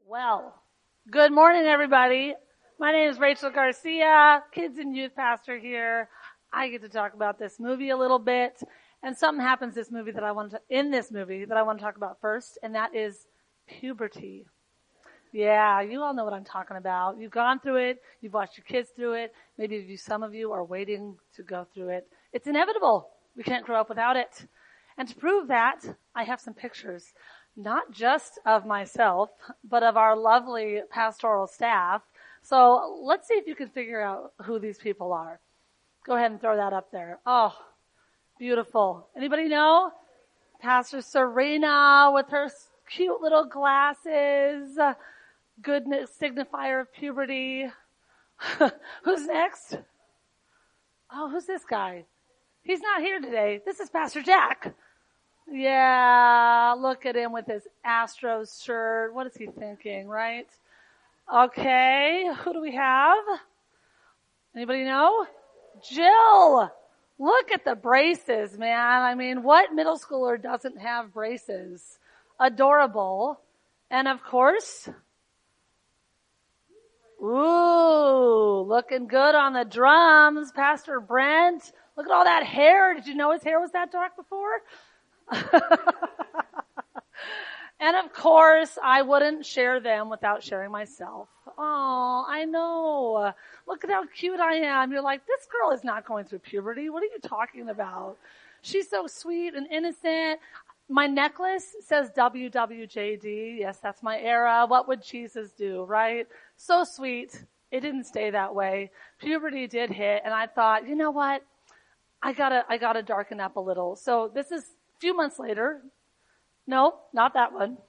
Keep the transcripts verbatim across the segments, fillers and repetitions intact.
Well, good morning, everybody. My name is Rachel Garcia, Kids and Youth Pastor here. I get to talk about this movie a little bit, and something happens this movie that I want to, in this movie that I want to talk about first, and that is puberty. Yeah, you all know what I'm talking about. You've gone through it. You've watched your kids through it. Maybe you, some of you are waiting to go through it. It's inevitable. We can't grow up without it. And to prove that, I have some pictures, not just of myself, but of our lovely pastoral staff. So let's see if you can figure out who these people are. Go ahead and throw that up there. Oh, beautiful. Anybody know? Pastor Serena with her cute little glasses. Goodness signifier of puberty. Who's next? Oh, who's this guy? He's not here today. This is Pastor Jack. Yeah, look at him with his Astros shirt. What is he thinking, right? Okay, who do we have? Anybody know? Jill. Look at the braces, man. I mean, what middle schooler doesn't have braces? Adorable. And of course, ooh, looking good on the drums, Pastor Brent. Look at all that hair. Did you know his hair was that dark before? And of course, I wouldn't share them without sharing myself. Oh, I know. Look at how cute I am. You're like, this girl is not going through puberty. What are you talking about? She's so sweet and innocent. My necklace says W W J D. Yes, that's my era. What would Jesus do, right? So sweet. It didn't stay that way. Puberty did hit, and I thought, you know what? I gotta, I gotta darken up a little. So this is a few months later. No, not that one.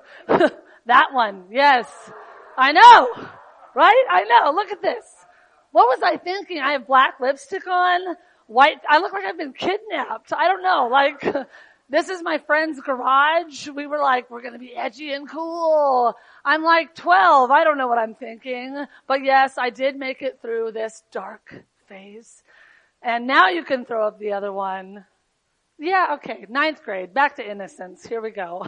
That one, yes. I know, right? I know. Look at this. What was I thinking? I have black lipstick on, white. I look like I've been kidnapped. I don't know. Like, this is my friend's garage. We were like, we're going to be edgy and cool. I'm like twelve. I don't know what I'm thinking. But yes, I did make it through this dark phase. And now you can throw up the other one. Yeah, okay, ninth grade, back to innocence. Here we go.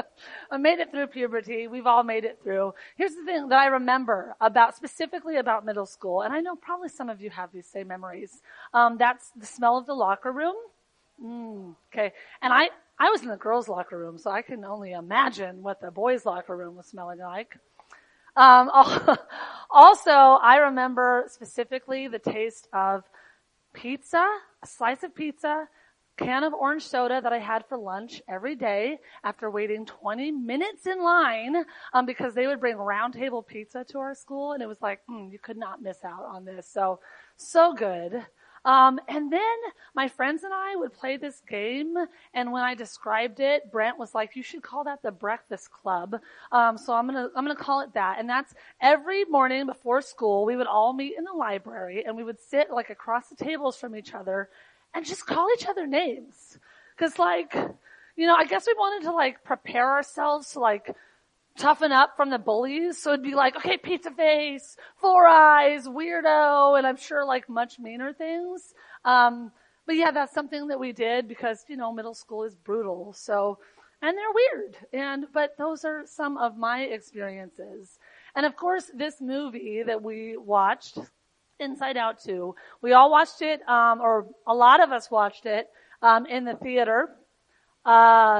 I made it through puberty. We've all made it through. Here's the thing that I remember about, specifically about middle school, and I know probably some of you have these same memories. Um, that's the smell of the locker room. Mm, okay, and I, I was in the girls' locker room, so I can only imagine what the boys' locker room was smelling like. Um, also, I remember specifically the taste of pizza, a slice of pizza, can of orange soda that I had for lunch every day after waiting twenty minutes in line, um, because they would bring round table pizza to our school, and it was like, mm, you could not miss out on this. So, so good. Um, and then my friends and I would play this game, and when I described it, Brent was like, you should call that the Breakfast Club. Um, so I'm gonna, I'm gonna call it that. And that's every morning before school, we would all meet in the library, and we would sit like across the tables from each other and just call each other names. Cause like, you know, I guess we wanted to like prepare ourselves to like toughen up from the bullies. So it'd be like, okay, pizza face, four eyes, weirdo, and I'm sure like much meaner things. Um, but yeah, that's something that we did because, you know, middle school is brutal. So, and they're weird. And, but those are some of my experiences. And of course, this movie that we watched, Inside Out two. We all watched it, um, or a lot of us watched it, um, in the theater, uh,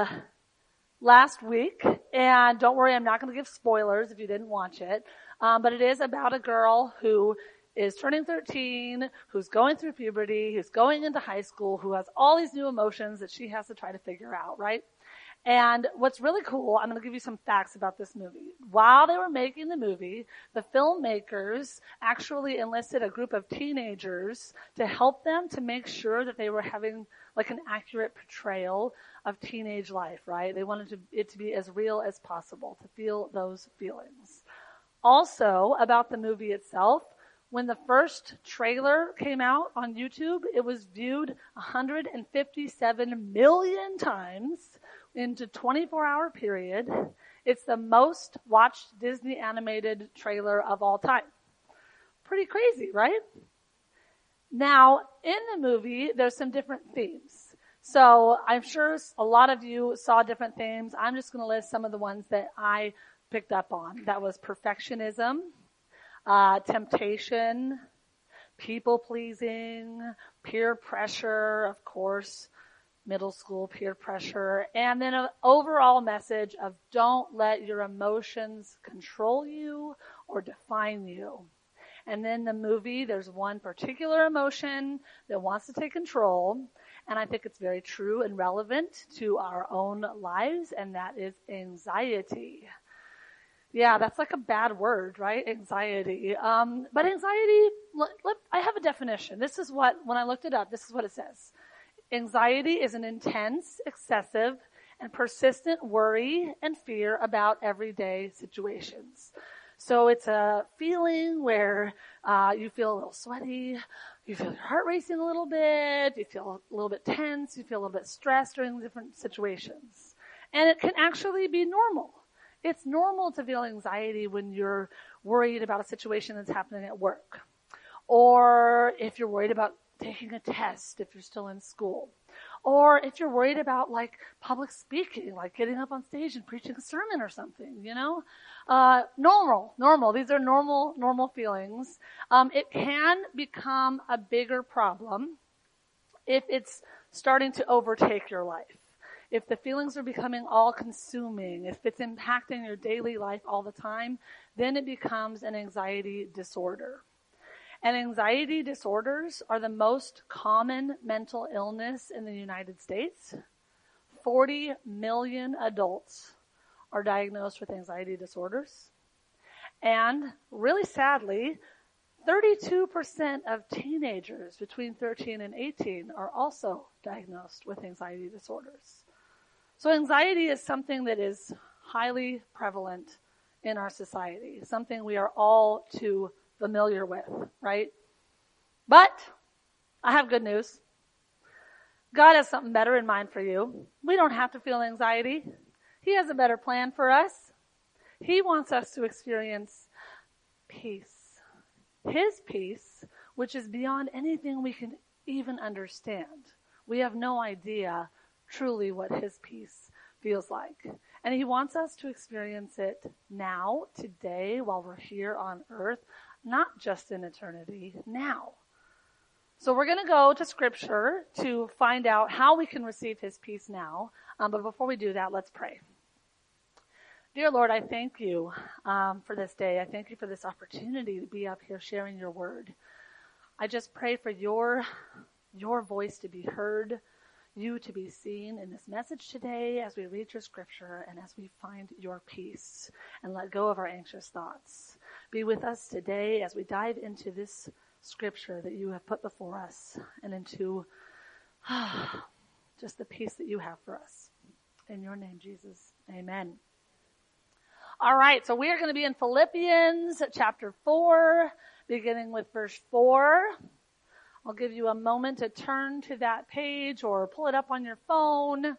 last week. And don't worry, I'm not going to give spoilers if you didn't watch it. Um, but it is about a girl who is turning thirteen, who's going through puberty, who's going into high school, who has all these new emotions that she has to try to figure out, right? And what's really cool, I'm going to give you some facts about this movie. While they were making the movie, the filmmakers actually enlisted a group of teenagers to help them to make sure that they were having like an accurate portrayal of teenage life, right? They wanted to, it to be as real as possible, to feel those feelings. Also, about the movie itself, when the first trailer came out on YouTube, it was viewed one hundred fifty-seven million times into twenty-four hour period. It's the most watched Disney animated trailer of all time. Pretty crazy, right? Now, in the movie, there's some different themes. So I'm sure a lot of you saw different themes. I'm just going to list some of the ones that I picked up on. That was perfectionism, uh, temptation, people-pleasing, peer pressure, of course, middle school peer pressure, and then an overall message of don't let your emotions control you or define you. And then the movie, there's one particular emotion that wants to take control, and I think it's very true and relevant to our own lives, and that is anxiety. Yeah, that's like a bad word, right? Anxiety. Um, but anxiety, let, let, I have a definition. This is what, when I looked it up, this is what it says. Anxiety is an intense, excessive, and persistent worry and fear about everyday situations. So it's a feeling where uh, you feel a little sweaty, you feel your heart racing a little bit, you feel a little bit tense, you feel a little bit stressed during different situations. And it can actually be normal. It's normal to feel anxiety when you're worried about a situation that's happening at work. Or if you're worried about taking a test if you're still in school. Or if you're worried about like public speaking, like getting up on stage and preaching a sermon or something, you know? Uh, normal, normal. These are normal, normal feelings. Um, it can become a bigger problem if it's starting to overtake your life. If the feelings are becoming all-consuming, if it's impacting your daily life all the time, then it becomes an anxiety disorder. And anxiety disorders are the most common mental illness in the United States. forty million adults are diagnosed with anxiety disorders. And really sadly, thirty-two percent of teenagers between thirteen and eighteen are also diagnosed with anxiety disorders. So anxiety is something that is highly prevalent in our society, something we are all too familiar with, right? But I have good news. God has something better in mind for you. We don't have to feel anxiety. He has a better plan for us. He wants us to experience peace. His peace, which is beyond anything we can even understand. We have no idea truly what his peace feels like. And he wants us to experience it now, today, while we're here on earth, not just in eternity, now. So we're going to go to Scripture to find out how we can receive his peace now. Um, but before we do that, let's pray. Dear Lord, I thank you um, for this day. I thank you for this opportunity to be up here sharing your word. I just pray for your, your voice to be heard, you to be seen in this message today as we read your Scripture and as we find your peace and let go of our anxious thoughts. Be with us today as we dive into this Scripture that you have put before us and into ah, just the peace that you have for us. In your name, Jesus. Amen. All right, so we are going to be in Philippians chapter four, beginning with verse four. I'll give you a moment to turn to that page or pull it up on your phone.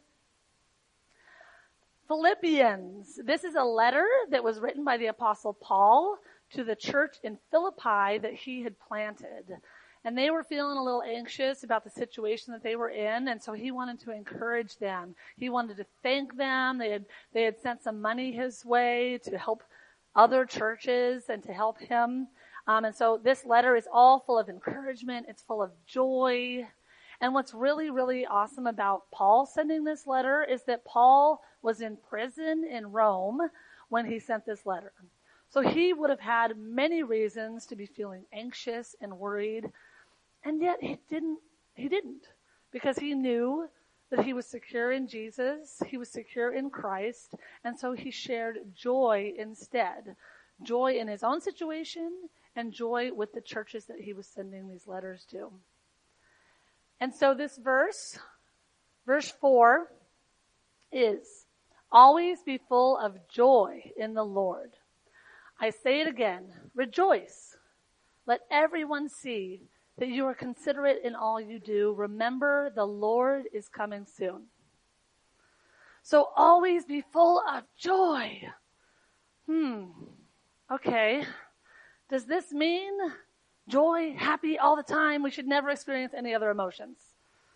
Philippians. This is a letter that was written by the Apostle Paul to the church in Philippi that he had planted. And they were feeling a little anxious about the situation that they were in, and so he wanted to encourage them. He wanted to thank them. They had, they had sent some money his way to help other churches and to help him. Um, and so this letter is all full of encouragement. It's full of joy. And what's really, really awesome about Paul sending this letter is that Paul was in prison in Rome when he sent this letter. So he would have had many reasons to be feeling anxious and worried, and yet he didn't, he didn't, because he knew that he was secure in Jesus, he was secure in Christ, and so he shared joy instead. Joy in his own situation and joy with the churches that he was sending these letters to. And so this verse, verse four, is, always be full of joy in the Lord. I say it again, rejoice. Let everyone see that you are considerate in all you do. Remember, the Lord is coming soon. So always be full of joy. Hmm. Okay. Does this mean joy, happy all the time? We should never experience any other emotions.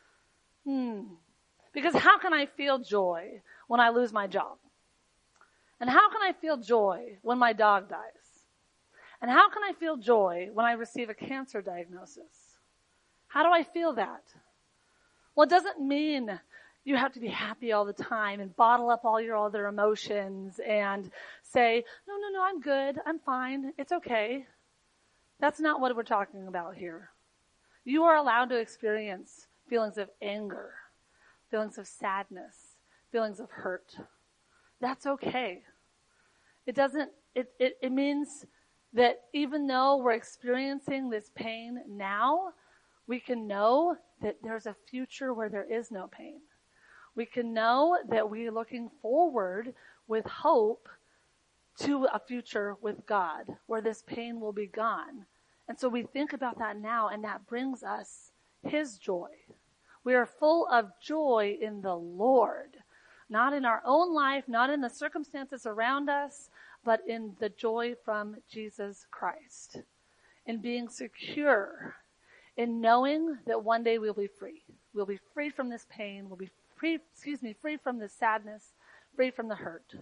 Hmm. Because how can I feel joy when I lose my job? And how can I feel joy when my dog dies? And how can I feel joy when I receive a cancer diagnosis? How do I feel that? Well, it doesn't mean you have to be happy all the time and bottle up all your other emotions and say, no, no, no, I'm good. I'm fine. It's okay. That's not what we're talking about here. You are allowed to experience feelings of anger, feelings of sadness, feelings of hurt. That's okay. It doesn't, it, it, it means that even though we're experiencing this pain now, we can know that there's a future where there is no pain. We can know that we're looking forward with hope to a future with God where this pain will be gone. And so we think about that now, and that brings us His joy. We are full of joy in the Lord, not in our own life, not in the circumstances around us, but in the joy from Jesus Christ, in being secure, in knowing that one day we'll be free. We'll be free from this pain. We'll be free, excuse me, free from this sadness, free from the hurt.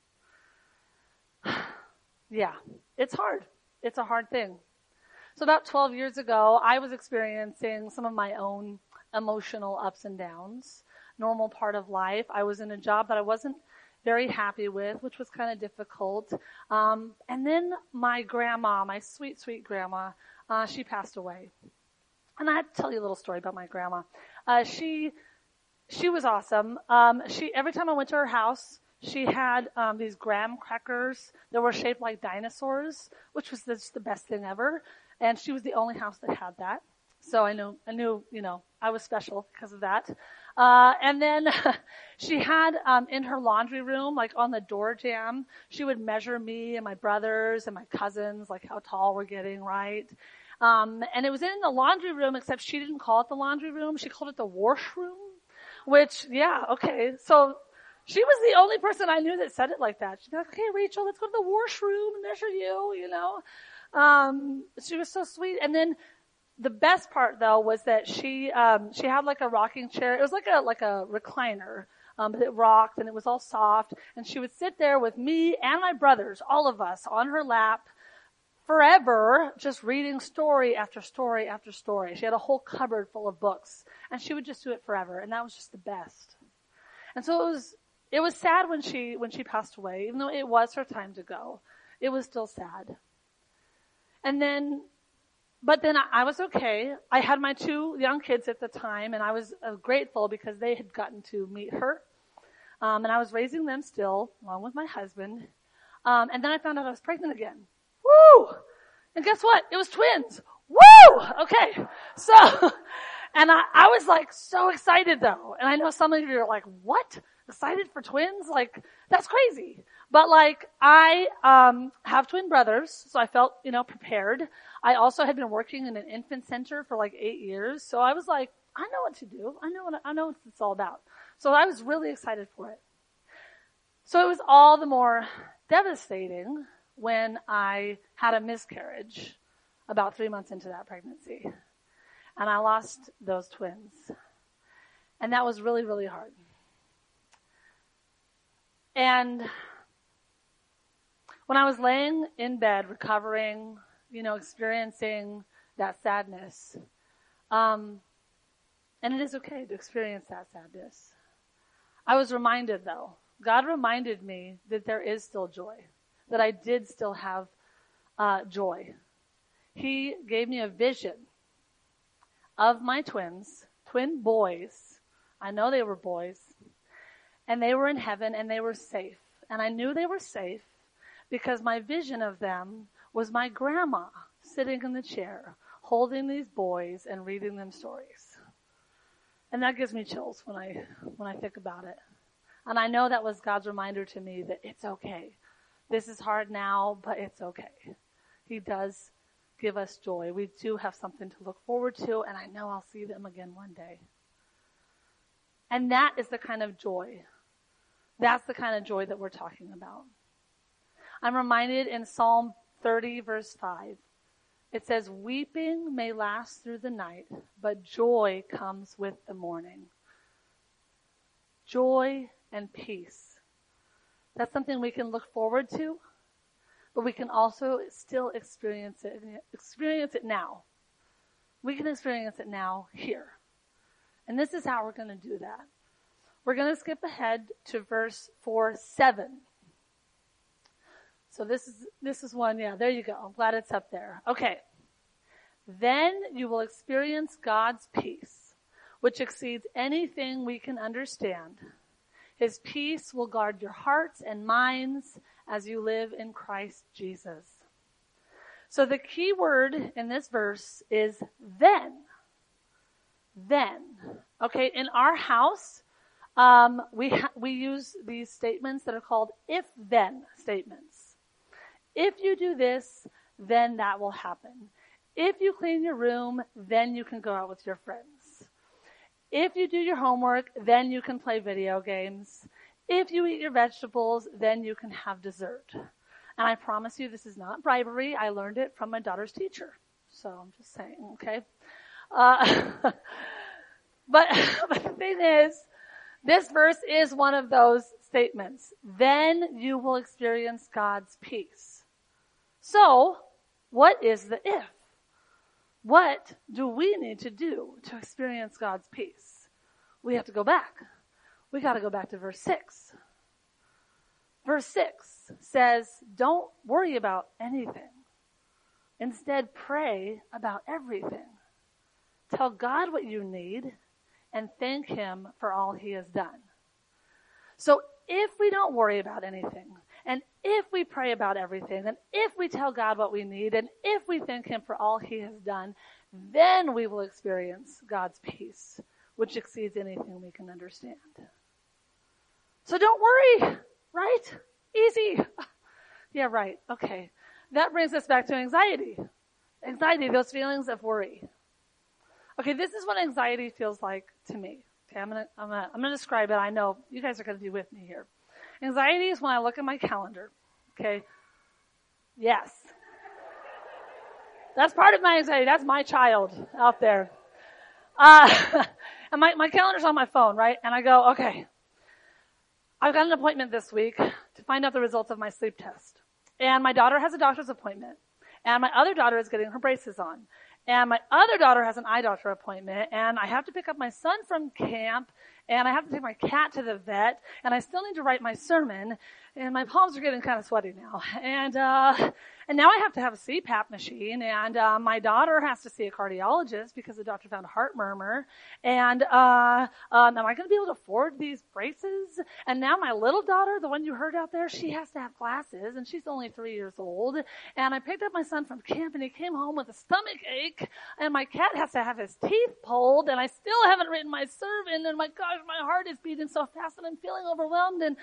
Yeah, it's hard. It's a hard thing. So about twelve years ago, I was experiencing some of my own emotional ups and downs, normal part of life. I was in a job that I wasn't very happy with, which was kind of difficult. Um, and then my grandma, my sweet, sweet grandma, uh, she passed away. And I have to tell you a little story about my grandma. Uh, she, she was awesome. Um, she, every time I went to her house, she had, um, these graham crackers that were shaped like dinosaurs, which was just the best thing ever. And she was the only house that had that. So I knew, I knew, you know, I was special because of that. Uh, and then she had, um, in her laundry room, like on the door jamb, she would measure me and my brothers and my cousins, like how tall we're getting, right? Um, and it was in the laundry room, except she didn't call it the laundry room. She called it the washroom, which, yeah, okay. So she was the only person I knew that said it like that. She'd be like, okay, Rachel, let's go to the washroom and measure you, you know. Um, she was so sweet. And then the best part though was that she, um, she had like a rocking chair. It was like a, like a recliner, um, but it rocked and it was all soft. And she would sit there with me and my brothers, all of us, on her lap forever, just reading story after story after story. She had a whole cupboard full of books and she would just do it forever. And that was just the best. And so it was, it was sad when she, when she passed away, even though it was her time to go. It was still sad. And then, but then I, I was okay. I had my two young kids at the time, and I was uh, grateful because they had gotten to meet her. Um, and I was raising them still, along with my husband. Um, and then I found out I was pregnant again. Woo! And guess what? It was twins. Woo! Okay. So, and I, I was like so excited though. And I know some of you are like, what? Excited for twins? Like, that's crazy. But like, I, um, have twin brothers, so I felt, you know, prepared. I also had been working in an infant center for like eight years. So I was like, I know what to do. I know what, I know what it's all about. So I was really excited for it. So it was all the more devastating when I had a miscarriage about three months into that pregnancy. And I lost those twins. And that was really, really hard. And when I was laying in bed, recovering, you know, experiencing that sadness, um, and it is okay to experience that sadness, I was reminded, though, God reminded me that there is still joy, that I did still have uh, joy. He gave me a vision of my twins, twin boys. I know they were boys. And they were in heaven and they were safe. And I knew they were safe because my vision of them was my grandma sitting in the chair, holding these boys and reading them stories. And that gives me chills when I, when I think about it. And I know that was God's reminder to me that it's okay. This is hard now, but it's okay. He does give us joy. We do have something to look forward to, and I know I'll see them again one day. And that is the kind of joy. That's the kind of joy that we're talking about. I'm reminded in Psalm thirty, verse five, it says, weeping may last through the night, but joy comes with the morning. Joy and peace. That's something we can look forward to, but we can also still experience it, experience it now. We can experience it now here. And this is how we're going to do that. We're going to skip ahead to verse four, seven. So this is, this is one, yeah, there you go. I'm glad it's up there. Okay. Then you will experience God's peace, which exceeds anything we can understand. His peace will guard your hearts and minds as you live in Christ Jesus. So the key word in this verse is then. Then. Okay, in our house, um, we ha- we use these statements that are called if-then statements. If you do this, then that will happen. If you clean your room, then you can go out with your friends. If you do your homework, then you can play video games. If you eat your vegetables, then you can have dessert. And I promise you, this is not bribery. I learned it from my daughter's teacher. So I'm just saying, okay? Uh, but, but the thing is, this verse is one of those statements. Then you will experience God's peace. So, what is the if? What do we need to do to experience God's peace? We have to go back. We got to go back to verse six. Verse six says, don't worry about anything. Instead, pray about everything. Tell God what you need and thank Him for all He has done. So if we don't worry about anything, and if we pray about everything, and if we tell God what we need, and if we thank Him for all He has done, then we will experience God's peace, which exceeds anything we can understand. So don't worry, right? Easy. Yeah, right. Okay. That brings us back to anxiety. Anxiety, those feelings of worry. Okay, this is what anxiety feels like to me. Okay, I'm gonna, I'm gonna, I'm gonna describe it. I know you guys are gonna be with me here. Anxiety is when I look at my calendar. Okay. Yes. That's part of my anxiety. That's my child out there. Uh, and my, my calendar's on my phone, right? And I go, okay, I've got an appointment this week to find out the results of my sleep test. And my daughter has a doctor's appointment. And my other daughter is getting her braces on. And my other daughter has an eye doctor appointment. And I have to pick up my son from camp. And I have to take my cat to the vet. And I still need to write my sermon. And my palms are getting kind of sweaty now. And, uh, and now I have to have a C PAP machine. And, uh, my daughter has to see a cardiologist because the doctor found a heart murmur. And, uh, um, am I going to be able to afford these braces? And now my little daughter, the one you heard out there, she has to have glasses and she's only three years old. And I picked up my son from camp and he came home with a stomach ache. And my cat has to have his teeth pulled. And I still haven't written my sermon. And my gosh, my heart is beating so fast and I'm feeling overwhelmed. And,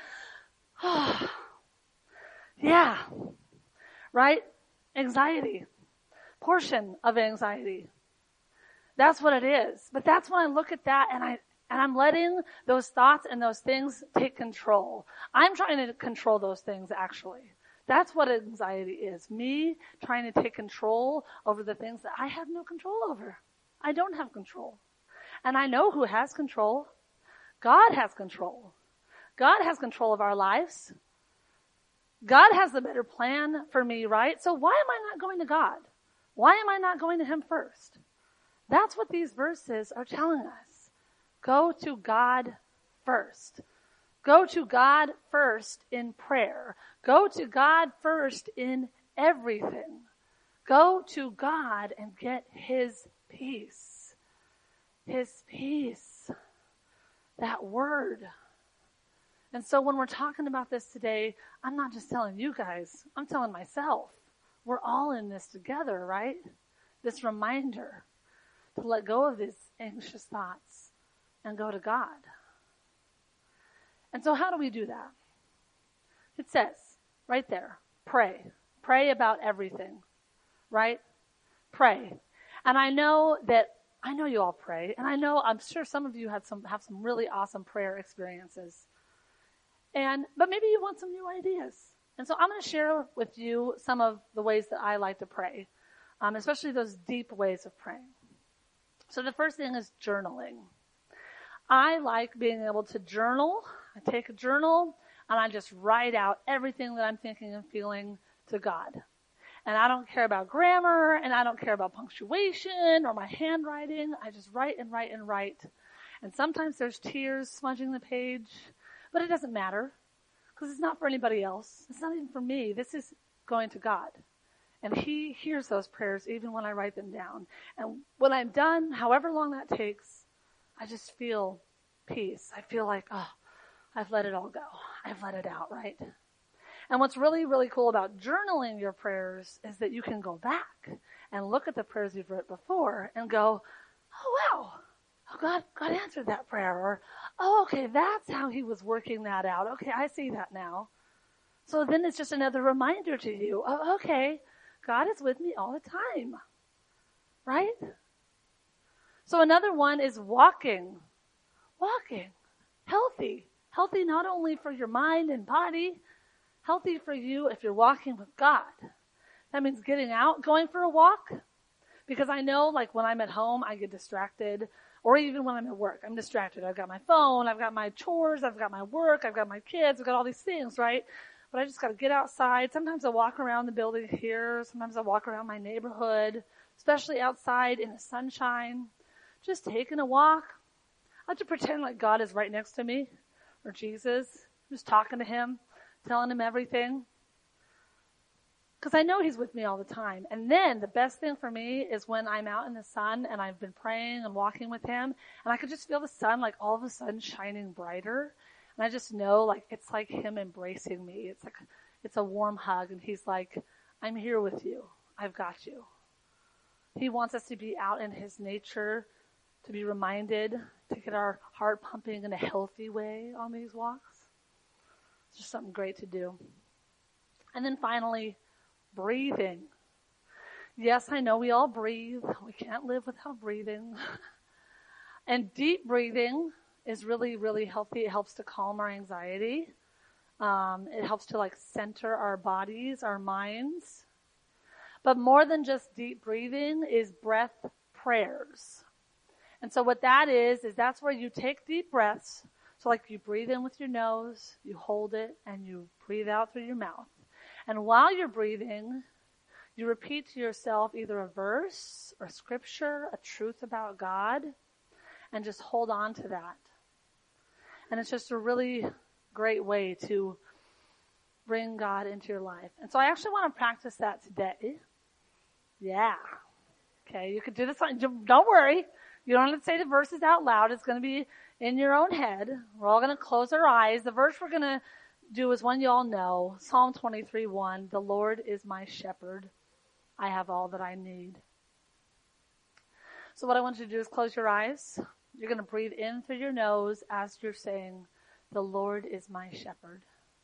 yeah, right? Anxiety. Portion of anxiety. That's what it is. But that's when I look at that and I, and I'm letting those thoughts and those things take control. I'm trying to control those things actually. That's what anxiety is. Me trying to take control over the things that I have no control over. I don't have control. And I know who has control. God has control. God has control of our lives. God has the better plan for me, right? So why am I not going to God? Why am I not going to Him first? That's what these verses are telling us. Go to God first. Go to God first in prayer. Go to God first in everything. Go to God and get His peace. His peace. That word. And so when we're talking about this today, I'm not just telling you guys, I'm telling myself. We're all in this together, right? This reminder to let go of these anxious thoughts and go to God. And so how do we do that? It says right there, pray. Pray about everything, right? Pray. And I know that, I know you all pray, and I know, I'm sure some of you have some, have some really awesome prayer experiences. And, but maybe you want some new ideas. And so I'm going to share with you some of the ways that I like to pray, um, especially those deep ways of praying. So the first thing is journaling. I like being able to journal. I take a journal. and I just write out everything that I'm thinking and feeling to God. And I don't care about grammar, and I don't care about punctuation or my handwriting. I just write and write and write. And sometimes there's tears smudging the page, but it doesn't matter because it's not for anybody else. It's not even for me. This is going to God. And he hears those prayers even when I write them down. And when I'm done, however long that takes, I just feel peace. I feel like, oh, I've let it all go. I've let it out, right? And what's really, really cool about journaling your prayers is that you can go back and look at the prayers you've written before and go, oh, wow, oh, God, God answered that prayer. Or, oh, okay, that's how he was working that out. Okay, I see that now. So then it's just another reminder to you, oh, okay, God is with me all the time, right? So another one is walking, walking, healthy, healthy not only for your mind and body, healthy for you if you're walking with God. That means getting out, going for a walk. Because I know, like, when I'm at home, I get distracted. Or even when I'm at work, I'm distracted. I've got my phone, I've got my chores, I've got my work, I've got my kids, I've got all these things, right? But I just got to get outside. Sometimes I walk around the building here. Sometimes I walk around my neighborhood, especially outside in the sunshine. Just taking a walk. I have to pretend like God is right next to me, or Jesus. I'm just talking to him, telling him everything. Because I know he's with me all the time. And then the best thing for me is when I'm out in the sun and I've been praying and walking with him, and I could just feel the sun like all of a sudden shining brighter. And I just know, like, it's like him embracing me. It's like, it's a warm hug. And he's like, I'm here with you. I've got you. He wants us to be out in his nature, to be reminded, to get our heart pumping in a healthy way on these walks. It's just something great to do. And then finally, breathing. Yes, I know we all breathe. We can't live without breathing. And deep breathing is really, really healthy. It helps to calm our anxiety. Um, it helps to like center our bodies, our minds. But more than just deep breathing is breath prayers. And so what that is, is that's where you take deep breaths. So like you breathe in with your nose, you hold it, and you breathe out through your mouth. And while you're breathing, you repeat to yourself either a verse or scripture, a truth about God, and just hold on to that. And it's just a really great way to bring God into your life. And so I actually want to practice that today. Yeah. Okay, you can do this on, don't worry. You don't have to say the verses out loud. It's going to be in your own head. We're all going to close our eyes. The verse we're going to do is one you all know. Psalm twenty-three one. The Lord is my shepherd. I have all that I need. So what I want you to do is close your eyes. You're going to breathe in through your nose as you're saying, the Lord is my shepherd.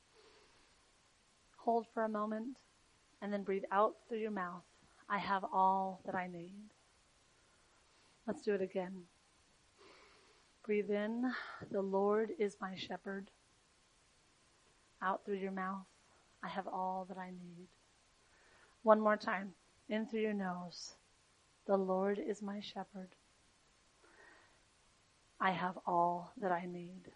Hold for a moment and then breathe out through your mouth. I have all that I need. Let's do it again. Breathe in, the Lord is my shepherd. Out through your mouth, I have all that I need. One more time, in through your nose, the Lord is my shepherd. I have all that I need.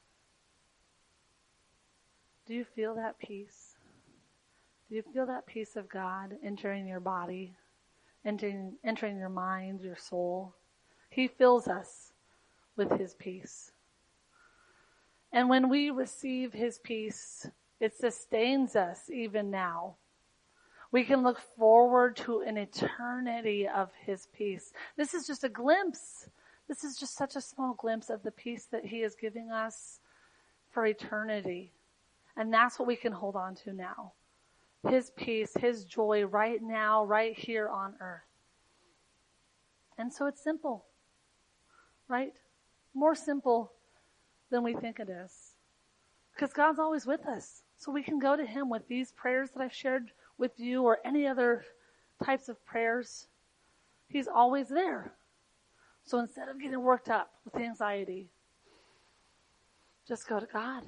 Do you feel that peace? Do you feel that peace of God entering your body, entering, entering your mind, your soul? He fills us with his peace. And when we receive his peace, it sustains us even now. We can look forward to an eternity of his peace. This is just a glimpse. This is just such a small glimpse of the peace that he is giving us for eternity. And that's what we can hold on to now. His peace, his joy right now, right here on earth. And so it's simple, right? More simple than we think it is. Because God's always with us. So we can go to him with these prayers that I've shared with you or any other types of prayers. He's always there. So instead of getting worked up with anxiety, just go to God.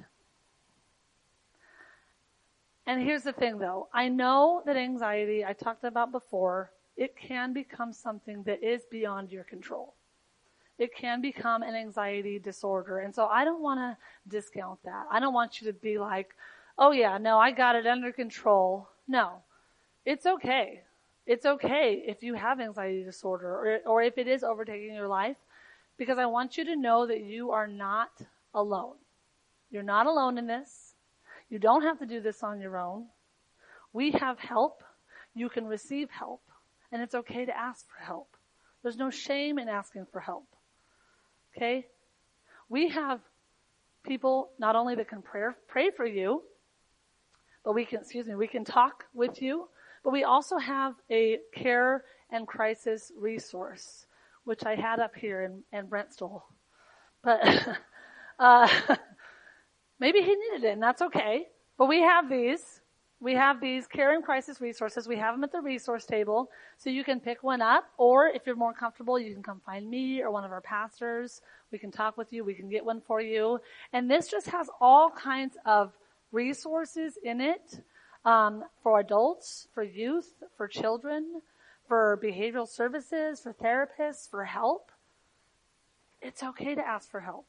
And here's the thing though. I know that anxiety, I talked about before, it can become something that is beyond your control. it can become an anxiety disorder. And so I don't want to discount that. I don't want you to be like, oh yeah, no, I got it under control. No, it's okay. It's okay if you have anxiety disorder or, or if it is overtaking your life, because I want you to know that you are not alone. You're not alone in this. You don't have to do this on your own. We have help. You can receive help. And it's okay to ask for help. There's no shame in asking for help. Okay? We have people not only that can pray, pray for you, but we can, excuse me, we can talk with you, but we also have a care and crisis resource, which I had up here and, and Brent stole. But, uh, maybe he needed it, and that's okay. But we have these. We have these care and crisis resources. We have them at the resource table, so you can pick one up, or if you're more comfortable, you can come find me or one of our pastors. We can talk with you. We can get one for you. And this just has all kinds of resources in it, um, for adults, for youth, for children, for behavioral services, for therapists, for help. It's okay to ask for help.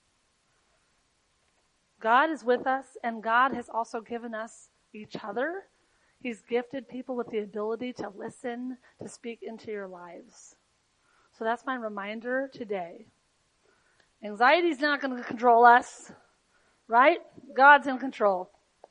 God is with us, and God has also given us each other. He's gifted people with the ability to listen, to speak into your lives. So that's my reminder today. Anxiety's not going to control us, right? God's in control.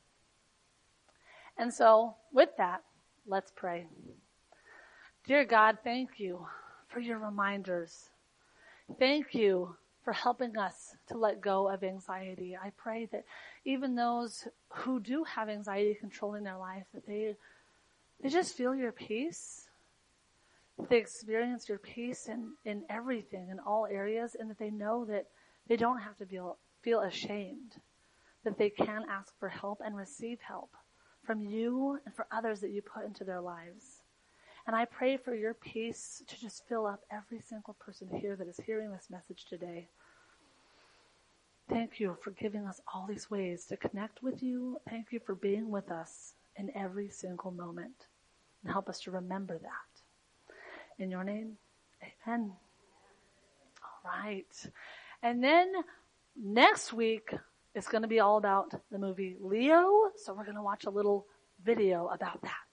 And so, with that, let's pray. Dear God, thank you for your reminders. Thank you for helping us to let go of anxiety. I pray that even those who do have anxiety controlling their life, that they they just feel your peace, that they experience your peace in, in everything, in all areas, and that they know that they don't have to feel, feel ashamed, that they can ask for help and receive help from you and for others that you put into their lives. And I pray for your peace to just fill up every single person here that is hearing this message today. Thank you for giving us all these ways to connect with you. Thank you for being with us in every single moment. And help us to remember that. In your name, amen. All right. And then next week is going to be all about the movie Leo. So we're going to watch a little video about that.